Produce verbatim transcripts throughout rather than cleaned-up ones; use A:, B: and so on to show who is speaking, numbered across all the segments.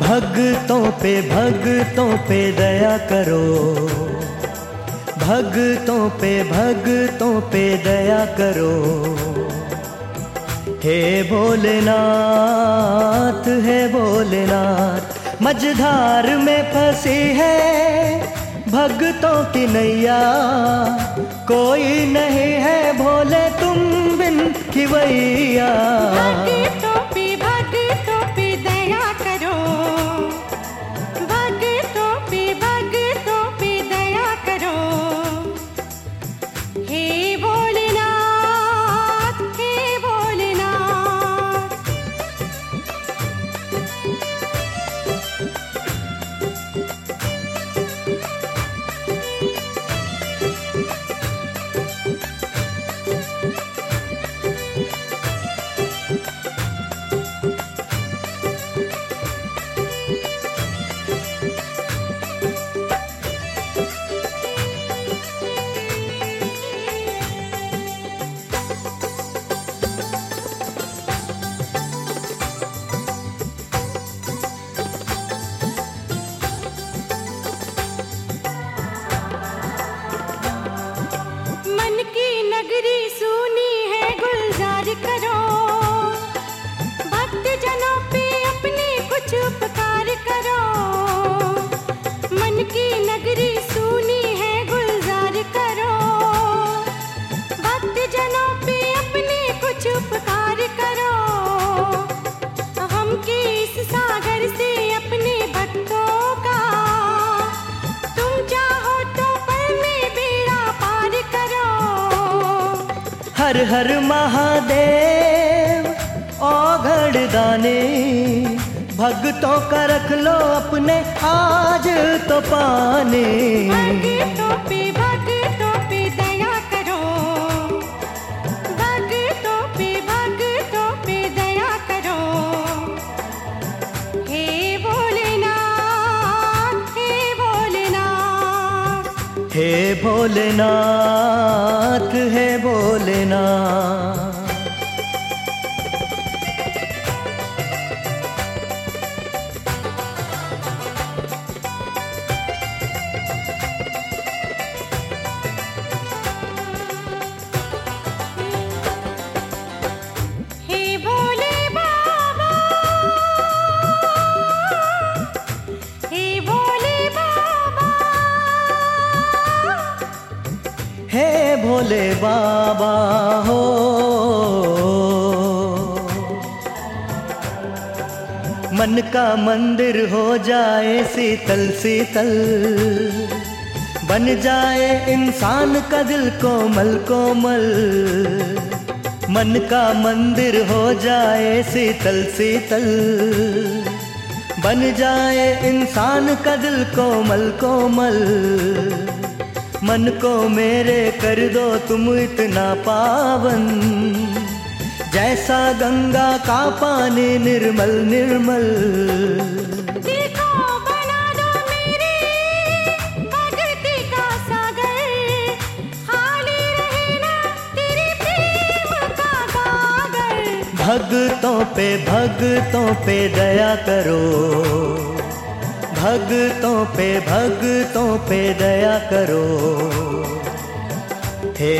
A: भगतों पे भगतों पे दया करो, भगतों पे भगतों पे दया करो। हे भोलेनाथ हे भोलेनाथ, मझधार में फंसी है भगतों की नैया, कोई नहीं है भोले तुम बिन खिवैया।
B: भगतों पे भगतों पे दया करो, भगतों पे भगतों पे दया करो। हे भोलेनाथ हे भोलेनाथ। नगरी सुनी है गुलजार करो, भक्त जनों पे अपने कुछ उपकार करो। मन की नगरी सुनी है गुलजार करो, भक्त जनों पे अपने कुछ उपकार करो। हम के इस सागर से अपने भक्तों का तुम चाहो तो पल में बेड़ा पार करो।
A: हर हर महादेव औघड़ दाने, भगतों का रख लो अपने आज तो पाने।
B: भगतों पे भगतों पे दया करो, भगतों पे भगतों पे दया करो। हे भोलेनाथ हे भोलेनाथ।
A: हे भोलेनाथ हे भोलेनाथ।
B: हे भोले बाबा, हे भोले बाबा,
A: हे भोले बाबा हो। मन का मंदिर हो जाए शीतल शीतल, बन जाए इंसान का दिल कोमल कोमल। मन का मंदिर हो जाए शीतल शीतल, बन जाए इंसान का दिल कोमल कोमल। मन को मेरे कर दो तुम इतना पावन, जैसा गंगा का पानी निर्मल निर्मल।
B: देखो बना दो मेरे भक्ति का सागर, खाली रहे ना तेरे प्रेम का गागर।
A: भगतों पे भगतों पे दया करो, भगतों पे भगतों पे दया करो। हे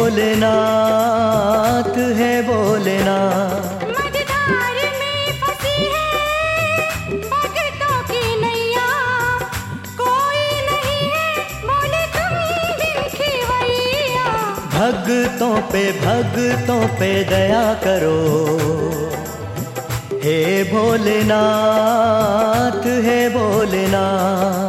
A: भोलेनाथ हे भोलेनाथ।
B: मझधार में फंसी है भक्तों की नैया, कोई नहीं है बोले तुम बिन खिवैया।
A: भगतों पे भगतों पे दया करो। हे भोलेनाथ हे भोलेनाथ।